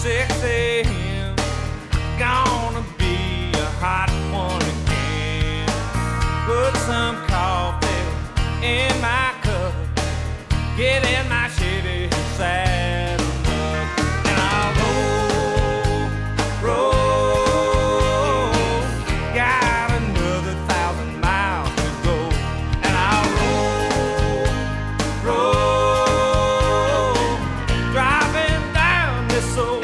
6 a.m. Gonna be a hot one again. Put some coffee in my cup, get in my shitty sack.